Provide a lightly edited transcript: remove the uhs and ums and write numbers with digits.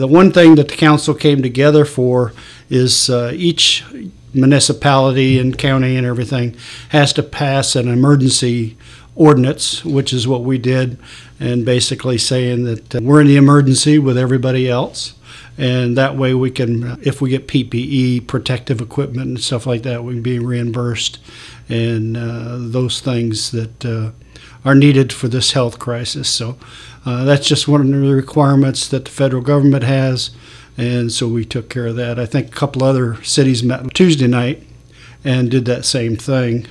The one thing that the council came together for is each municipality and county and everything has to pass an emergency ordinance, which is what we did, and basically saying that we're in the emergency with everybody else. And that way we can, if we get PPE, protective equipment and stuff like that, we can be reimbursed. And those things that are needed for this health crisis. So that's just one of the requirements that the federal government has. And so we took care of that. I think a couple other cities met Tuesday night and did that same thing.